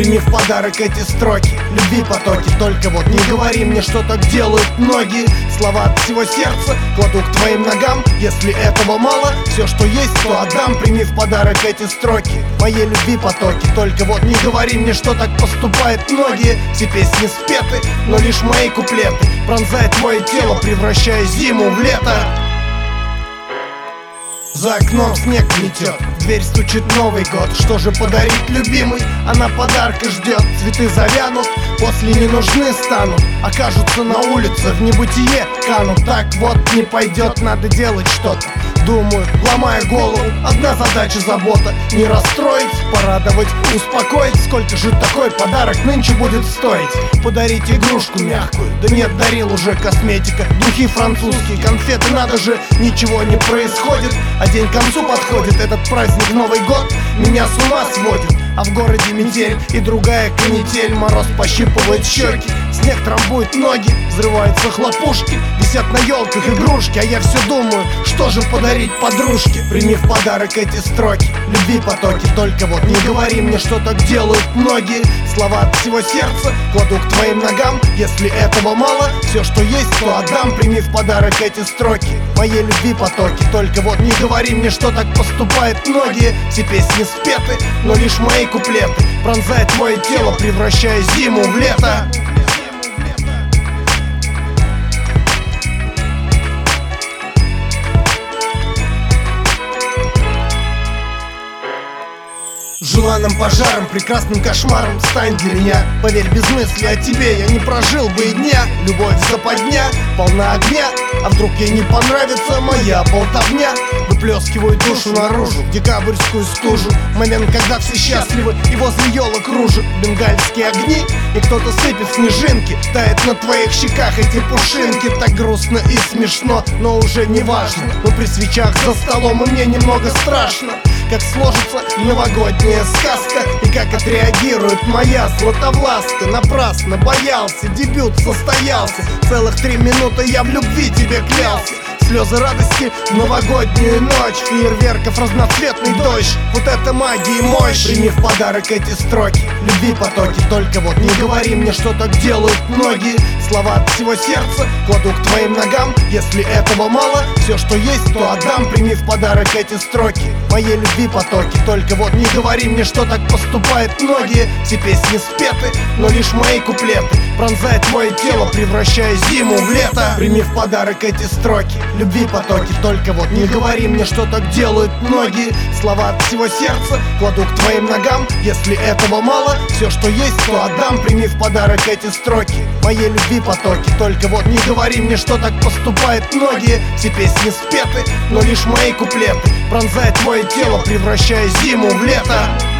Прими в подарок эти строки, любви потоки. Только вот не говори мне, что так делают многие. Слова от всего сердца кладу к твоим ногам. Если этого мало, все, что есть, то отдам. Прими в подарок эти строки, моей любви потоки. Только вот не говори мне, что так поступают многие. Все песни спеты, но лишь мои куплеты пронзает твое тело, превращая зиму в лето. За окном снег метет, в дверь стучит Новый год. Что же подарить любимой? Она подарка ждет. Цветы завянут, после не нужны станут, окажутся на улице, в небытие канут. Так вот не пойдет, надо делать что-то. Думаю, ломая голову, одна задача, забота. Не расстроить, порадовать, успокоить. Сколько же такой подарок нынче будет стоить? Подарить игрушку мягкую, да нет, дарил уже косметика. Духи французские, конфеты, надо же, ничего не происходит. А день к концу подходит, этот праздник Новый год меня с ума сводит. А в городе метель и другая канитель. Мороз пощипывает щеки, снег трамбует ноги, взрываются хлопушки, висят на елках игрушки. А я все думаю, что же подарить подружке? Прими в подарок эти строки, любви потоки. Только вот не говори мне, что так делают многие. Слова от всего сердца кладу к твоим ногам. Если этого мало, все, что есть, то отдам. Прими в подарок эти строки, моей любви потоки. Только вот не говори мне, что так поступают многие. Все песни спеты, но лишь мои куплеты пронзает твое тело, превращая зиму в лето. Желанным пожаром, прекрасным кошмаром стань для меня. Поверь, без мысли о тебе я не прожил бы и дня. Любовь западня, полна огня. А вдруг ей не понравится моя болтовня? Выплескиваю душу наружу, в декабрьскую стужу. Момент, когда все счастливы и возле елок кружат бенгальские огни. И кто-то сыпет снежинки, тает на твоих щеках эти пушинки. Так грустно и смешно, но уже не важно. Мы при свечах за столом, и мне немного страшно, как сложится новогодняя сказка и как отреагирует моя Златовласка. Напрасно боялся, дебют состоялся. Целых 3 минуты я в любви тебе клялся. Слезы радости в новогоднюю ночь, фейерверков разноцветный дождь. Вот это магия и мощь. Прими в подарок эти строки, любви потоки. Только вот не говори мне, что так делают многие. Слова от всего сердца кладу к твоим ногам. Если этого мало, все, что есть, то отдам. Прими в подарок эти строки, моей любви потоки. Только вот не говори мне, что так поступают многие. Все песни спеты, но лишь мои куплеты пронзает твое тело, превращая зиму в лето. Прими в подарок эти строки, любви потоки. Только вот не говори мне, что так делают многие. Слова от всего сердца кладу к твоим ногам. Если этого мало, все, что есть, то отдам. Прими в подарок эти строки, моей любви потоки. Только вот не говори мне, что так поступают многие. Все песни спеты, но лишь мои куплеты пронзает твое тело, превращая зиму в лето.